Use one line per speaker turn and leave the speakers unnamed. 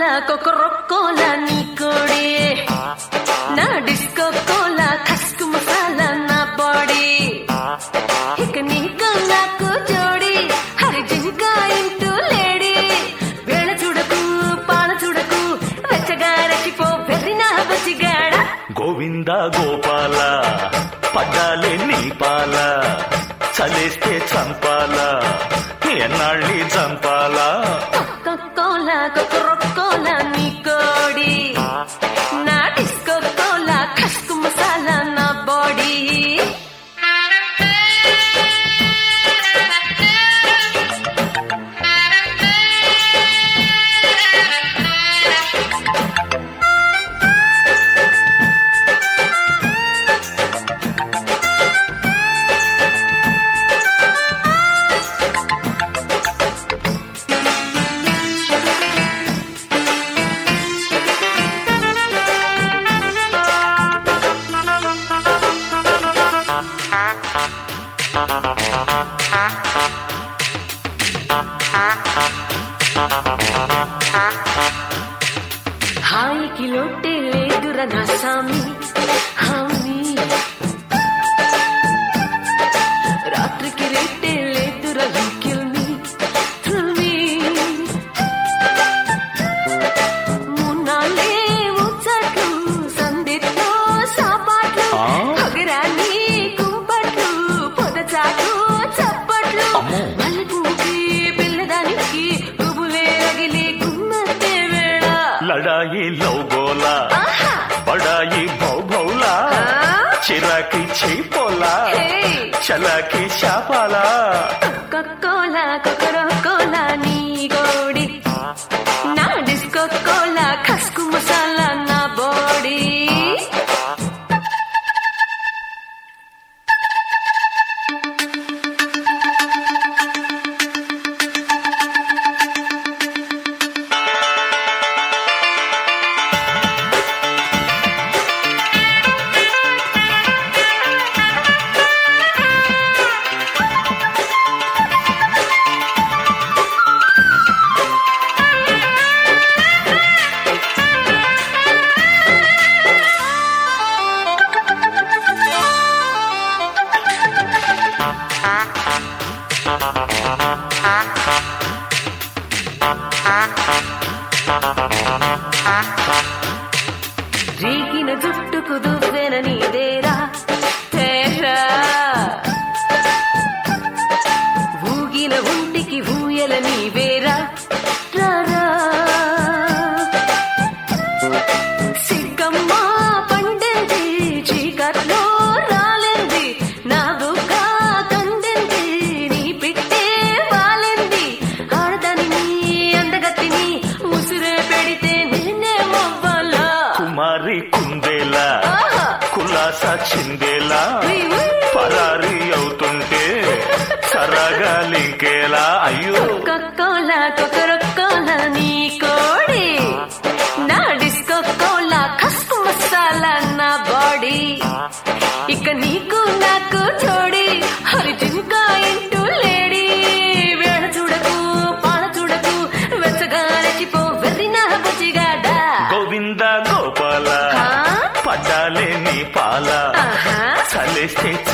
కొకరొక్కోలా నీ కోడి నా డిస్కో కోలా కస్కు మసాలా నా బాడీ ఇక నీకు నాకు జోడి హరి జింకా ఇంటూ లేడీ వేళ చూడకు పాల చూడకు వెచ్చగా రచిపో వెర్రినా బసిగాడ
గోవింద గోపాల పడ్డాలే నీ పాల చలేస్తే చంపాలా ఎన్నాళ్ళి చంపాలా
కోలా కొకరొక్కోలా నీ కోడి నా డిస్కో కోలా కస్కు మసాలా నా బాడీ హాయికి లోటే లేదురా నా సామి హామీ రాత్రికి రేటే లేదురా కిల్ మీ మున్నాలే ముచ్చట్లు సందిట్లో సాపాట్లు హగరాన్ని కుంపట్లు పొదచాటు చప్పట్లు మల్లెపూకి పిల్లదానికి గుబులే రగిలి గుమ్మతే వేళ
లడాయి లౌగోలా బడాయి భౌభౌలా చిరాకి చీపోలా చలాకి చాపాలా
కోలా కొకరొక్కోలా నీ గోడి నా డిస్కో కోలా కస్కు మసాలా నా బాడీ రేగిన జుట్టుకు దువ్వెన నీదేరా తేరా ఊగిన ఒంటికి ఊయల నీవేరా రారా సిగ్గమ్మ పండింది చీకట్లో రాలింది నా బుగ్గ కండింది నీ పిట్టే వాలింది ఆడదాని నీ అందగత్తిని ఉసిరే పెడితే నిన్నే మొవ్వాలా
కుమారి కుందేలా కులాసా చిందేలా పరారి అవుతుంటే సరగా లింకేలా అయ్యో
కోలా కొకరొక్కోలా నీ కోడి నా డిస్కో కోలా కస్కు మసాలా నా బాడీ ఇక నీకు నాకు జోడి హరి జింకా ఇంటూ లేడీ వేళ చూడకు పాల చూడకు వెచ్చగా రచిపో వెర్రినా బసిగాడ
గోవింద గోపాల పడ్డాలే నీ పాల చలేస్తే